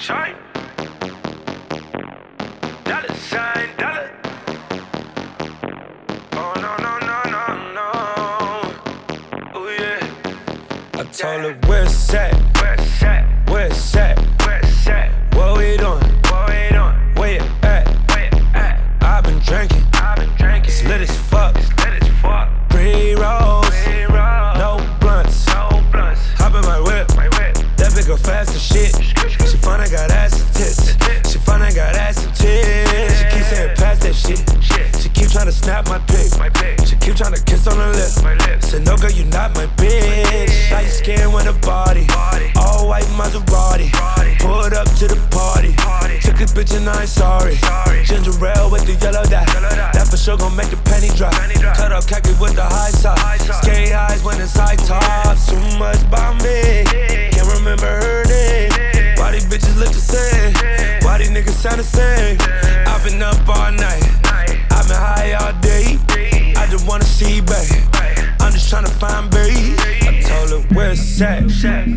Shine. Dollar sign, dollar. Oh no no no no no. Oh yeah. I told her where it's at, Where it's at? where it's at, Where it's at? what we doing, What we doing? where you at? Where it at? I've been drinking, I've been drinking. it's lit as fuck. It's lit as fuck. Pre-rolls, We roll. no blunts. No blunts. Hop in my whip, My whip. that bitch go fast as shit. She finna got ass and tits. She finna got ass and tits. She keep saying pass that shit. She keep tryna snap my pic. My pic. She keep tryna kiss on the lips. My lips. Said no girl, you not my bitch. Light skin with a body. All white Maserati. Pulled up to the party. Took a bitch and I ain't sorry. Ginger ale with the yellow dye. That for sure gon' make the penny drop. Cut up khaki with the high top. Scary eyes when it's high tops. Too much about me. Can't remember her name. Why these bitches look the same? Why these niggas sound the same? I've been up all night. I've been high all day. I just wanna see, babe. I'm just tryna find babe. I told her where it's at,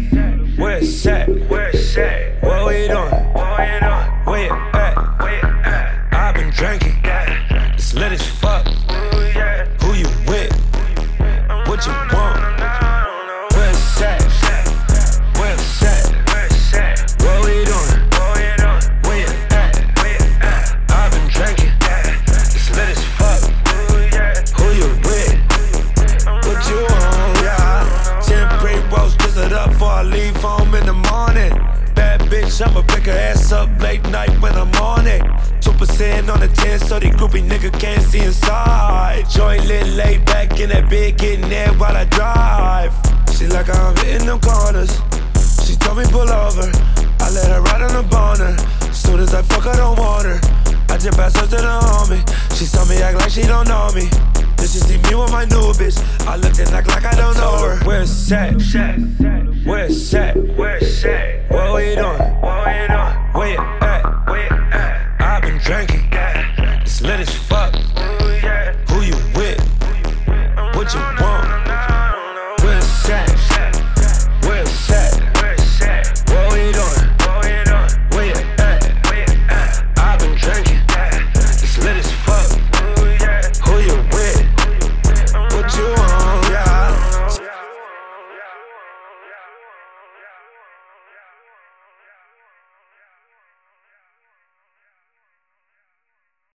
where it's at, Where it's at? what we doing, What we doing? where you at? Where it at? I've been drinking, Yeah. it's lit as fuck. Ooh yeah. Who you with? What you want? Where it's at, where it's at, Where it's at? what we doing, What we doing? where you at? Where it at? I've been drinking, it's lit as fuck. Ooh yeah. Who you with? What you on, yeah? 10 pre-rolls, twist it up before I leave home in the morning. Bad bitch, I'ma pick her ass up late night when I'm on it. 2% on the 10, so the groupie nigga can't see inside. Joint lit, laid back in that bed, getting there while I drive. She like I'm hitting them corners. She told me pull over. I let her ride on the boner. Soon as I fuck, I don't want her. I just pass her to the homie. She saw me act like she don't know me. Then she see me with my new bitch. I looked and act like I don't know her. Where it's at? Where it's at? Where it's at? What we doing? What we doing? Where you at? Where it at? I've been drinking,